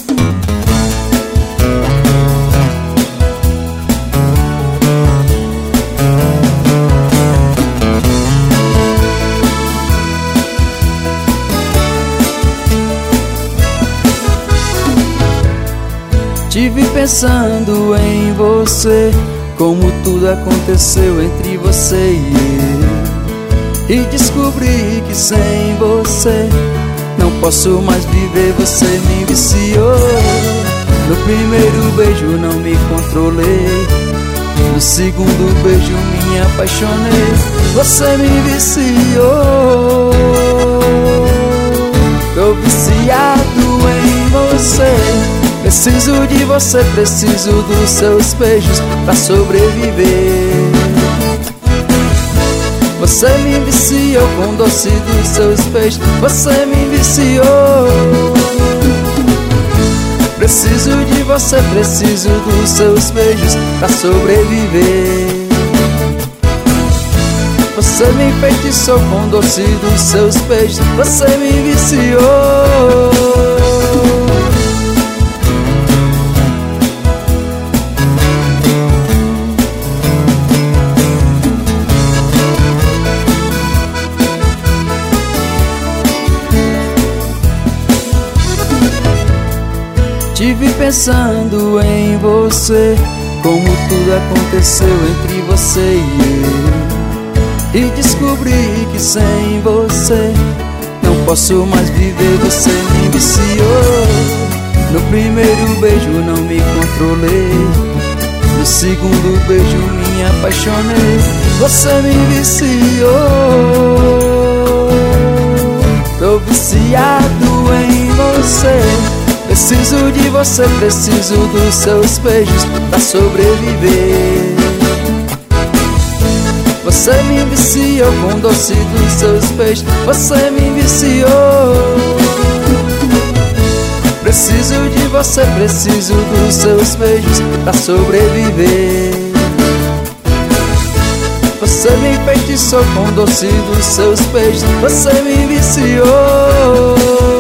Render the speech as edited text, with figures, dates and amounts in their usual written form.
Tive pensando em você, como tudo aconteceu entre você e eu, e descobri que sem você não posso mais viver. Você me viciou. No primeiro beijo não me controlei, no segundo beijo me apaixonei. Você me viciou. Tô viciado em você. Preciso de você, preciso dos seus beijos pra sobreviver. Você me viciou com o doce dos seus beijos. Você me viciou. Preciso de você, preciso dos seus beijos pra sobreviver. Você me enfeitiçou com o doce dos seus beijos. Você me viciou. Tive pensando em você, como tudo aconteceu entre você e eu, e descobri que sem você não posso mais viver. Você me viciou. No primeiro beijo não me controlei, no segundo beijo me apaixonei. Você me viciou. Tô viciado em você. Preciso de você, preciso dos seus beijos pra sobreviver. Você me viciou com o doce dos seus beijos. Você me viciou. Preciso de você, preciso dos seus beijos pra sobreviver. Você me enfeitiçou com o doce dos seus beijos. Você me viciou.